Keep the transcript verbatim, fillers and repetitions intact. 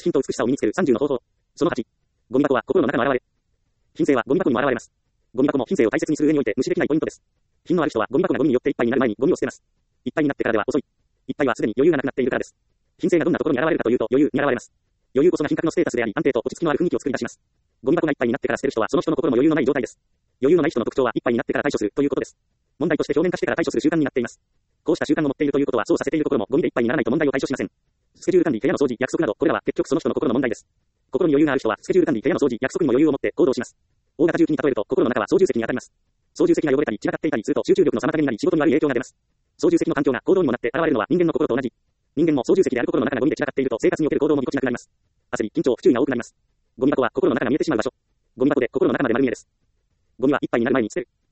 品と美しさを身につけるさんじゅうの方法。そのはち。ゴミ箱は心の中の現れ。品性はゴミ箱にも現れます。ゴミ箱も品性を大切にする上において無視できないポイントです。品のある人はゴミ箱がゴミによっていっぱいになる前にゴミを捨てます。いっぱいになってからでは遅い。いっぱいはすでに余裕がなくなっているからです。品性がどんなところに現れるかというと余裕に現れます。余裕こそが品格のステータスであり、安定と落ち着きのある雰囲気を作り出します。ゴミ箱がいっぱいになってから捨てる人はその人の心も余裕のない状態です。余裕のない人の特徴はいっぱいになってから対処するということです。問題として表面化してから対処する習慣になっています。こうした習慣を持っているということはそうさせている心もゴミでいっぱいにならないと問題を対処しません。スケジュール管理、部屋の掃除、約束など、これらは結局その人の心の問題です。心に余裕がある人はスケジュール管理、部屋の掃除、約束にも余裕を持って行動します。大型重機に例えると心の中は操縦席に当たります。操縦席が汚れたり散らかっていたりすると集中力の妨げになり仕事に悪い影響が出ます。操縦席の環境が行動にもなって現れるのは人間の心と同じ。人間も操縦席である心の中がゴミで散らかっていると生活における行動もぎこちなくなります。焦り、緊張、不注意が多くなります。ゴミ箱は心の中が見えてしまう場所。ゴミ箱で心の中まで丸見えです。ゴミはいっぱいになる前に捨てる。